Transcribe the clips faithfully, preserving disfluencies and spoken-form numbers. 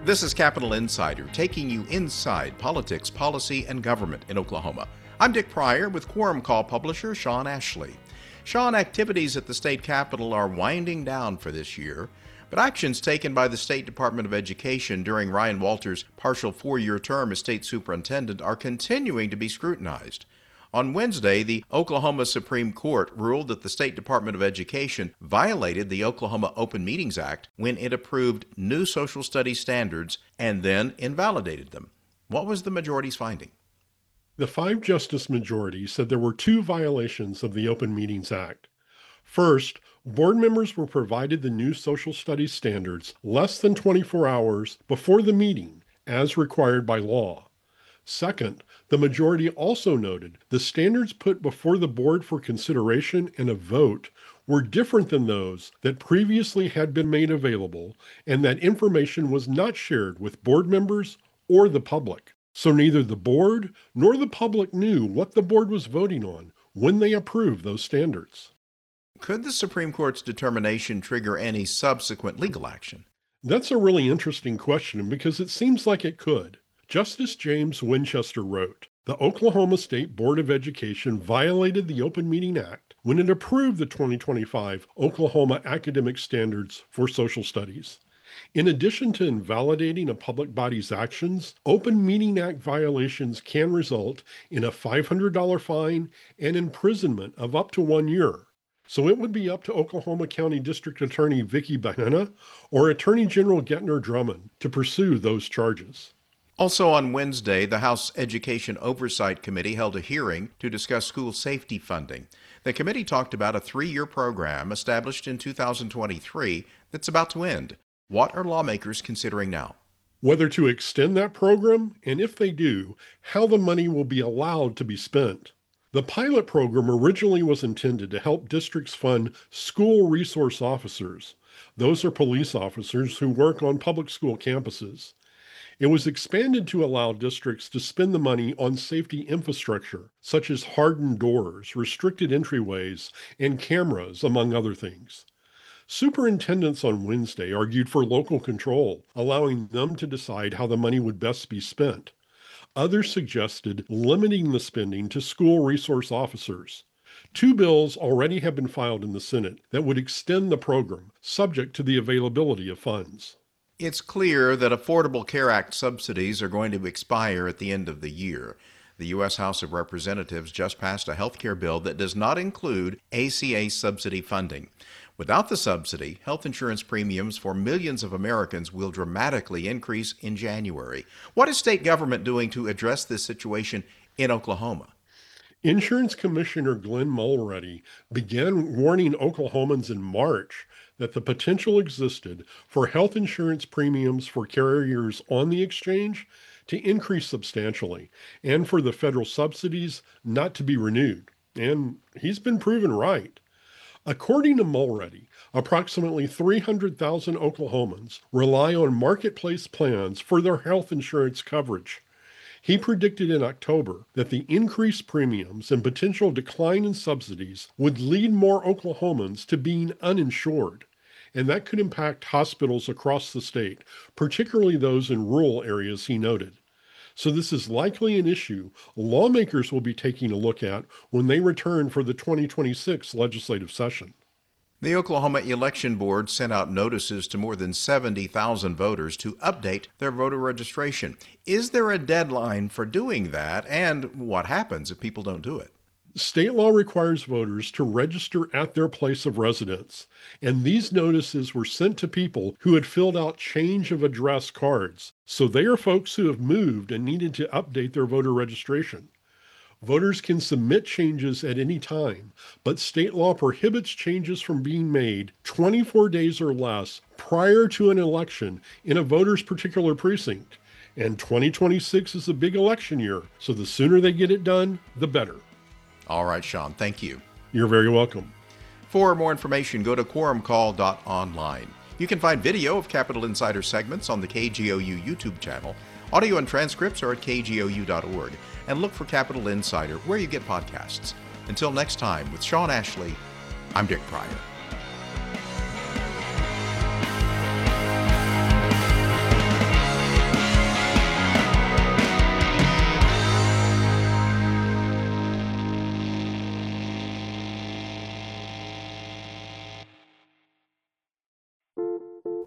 This is Capital Insider, taking you inside politics, policy, and government in Oklahoma. I'm Dick Pryor with Quorum Call publisher Sean Ashley. Sean, activities at the state capitol are winding down for this year, but actions taken by the State Department of Education during Ryan Walters' partial four-year term as state superintendent are continuing to be scrutinized. On Wednesday, the Oklahoma Supreme Court ruled that the State Department of Education violated the Oklahoma Open Meetings Act when it approved new social studies standards and then invalidated them. What was the majority's finding? The five-justice majority said there were two violations of the Open Meetings Act. First, board members were provided the new social studies standards less than twenty-four hours before the meeting, as required by law. Second, the majority also noted the standards put before the board for consideration and a vote were different than those that previously had been made available, and that information was not shared with board members or the public. So neither the board nor the public knew what the board was voting on when they approved those standards. Could the Supreme Court's determination trigger any subsequent legal action? That's a really interesting question because it seems like it could. Justice James Winchester wrote, "The Oklahoma State Board of Education violated the Open Meeting Act when it approved the twenty twenty-five Oklahoma Academic Standards for Social Studies. In addition to invalidating a public body's actions, Open Meeting Act violations can result in a five hundred dollars fine and imprisonment of up to one year. So it would be up to Oklahoma County District Attorney Vicki Bahena or Attorney General Getner Drummond to pursue those charges." Also on Wednesday, the House Education Oversight Committee held a hearing to discuss school safety funding. The committee talked about a three-year program established in two thousand twenty-three that's about to end. What are lawmakers considering now? Whether to extend that program, and if they do, how the money will be allowed to be spent. The pilot program originally was intended to help districts fund school resource officers. Those are police officers who work on public school campuses. It was expanded to allow districts to spend the money on safety infrastructure, such as hardened doors, restricted entryways, and cameras, among other things. Superintendents on Wednesday argued for local control, allowing them to decide how the money would best be spent. Others suggested limiting the spending to school resource officers. Two bills already have been filed in the Senate that would extend the program, subject to the availability of funds. It's clear that Affordable Care Act subsidies are going to expire at the end of the year. The U S House of Representatives just passed a health care bill that does not include A C A subsidy funding. Without the subsidy, health insurance premiums for millions of Americans will dramatically increase in January. What is state government doing to address this situation in Oklahoma? Insurance Commissioner Glenn Mulready began warning Oklahomans in March that the potential existed for health insurance premiums for carriers on the exchange to increase substantially and for the federal subsidies not to be renewed. And he's been proven right. According to Mulready, approximately three hundred thousand Oklahomans rely on marketplace plans for their health insurance coverage. He predicted in October that the increased premiums and potential decline in subsidies would lead more Oklahomans to being uninsured, and that could impact hospitals across the state, particularly those in rural areas, he noted. So this is likely an issue lawmakers will be taking a look at when they return for the twenty twenty-six legislative session. The Oklahoma Election Board sent out notices to more than seventy thousand voters to update their voter registration. Is there a deadline for doing that, and what happens if people don't do it? State law requires voters to register at their place of residence, and these notices were sent to people who had filled out change of address cards. So they are folks who have moved and needed to update their voter registration. Voters can submit changes at any time, but state law prohibits changes from being made twenty-four days or less prior to an election in a voter's particular precinct. And twenty twenty-six is a big election year, so the sooner they get it done, the better. All right, Sean, thank you. You're very welcome. For more information, go to quorum call dot online. You can find video of Capital Insider segments on the K G O U YouTube channel. Audio and transcripts are at k g o u dot org. And look for Capital Insider where you get podcasts. Until next time, with Sean Ashley, I'm Dick Pryor.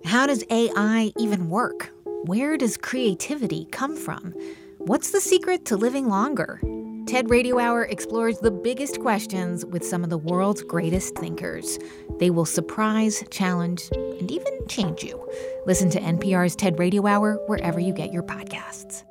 How does A I even work? Where does creativity come from? What's the secret to living longer? TED Radio Hour explores the biggest questions with some of the world's greatest thinkers. They will surprise, challenge, and even change you. Listen to N P R's TED Radio Hour wherever you get your podcasts.